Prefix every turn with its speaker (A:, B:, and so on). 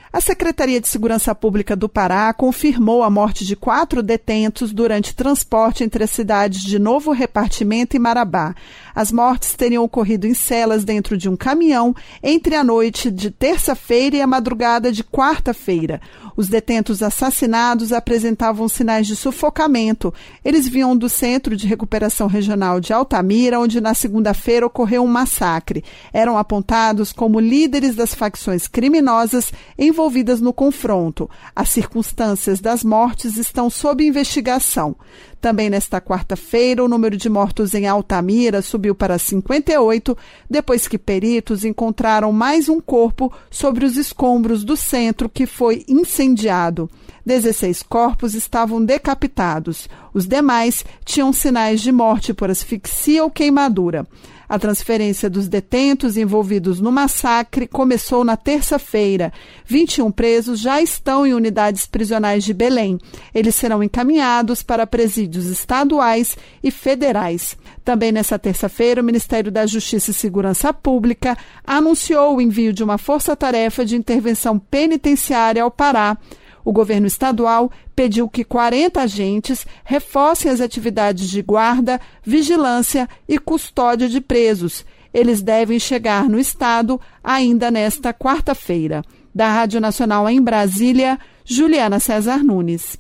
A: A Secretaria de Segurança Pública do Pará confirmou a morte de 4 detentos durante transporte entre as cidades de Novo Repartimento e Marabá. As mortes teriam ocorrido em celas dentro de um caminhão entre a noite de terça-feira e a madrugada de quarta-feira. Os detentos assassinados apresentavam sinais de sufocamento. Eles vinham do Centro de Recuperação Regional de Altamira, onde na segunda-feira ocorreu um massacre. Eram apontados como líderes das facções criminosas envolvidas no confronto. As circunstâncias das mortes estão sob investigação. Também nesta quarta-feira, o número de mortos em Altamira subiu para 58, depois que peritos encontraram mais um corpo sobre os escombros do centro que foi incendiado. 16 corpos estavam decapitados. Os demais tinham sinais de morte por asfixia ou queimadura. A transferência dos detentos envolvidos no massacre começou na terça-feira. 21 presos já estão em unidades prisionais de Belém. Eles serão encaminhados para presídios estaduais e federais. Também nessa terça-feira, o Ministério da Justiça e Segurança Pública anunciou o envio de uma força-tarefa de intervenção penitenciária ao Pará. O governo estadual pediu que 40 agentes reforcem as atividades de guarda, vigilância e custódia de presos. Eles devem chegar no estado ainda nesta quarta-feira. Da Rádio Nacional em Brasília, Juliana César Nunes.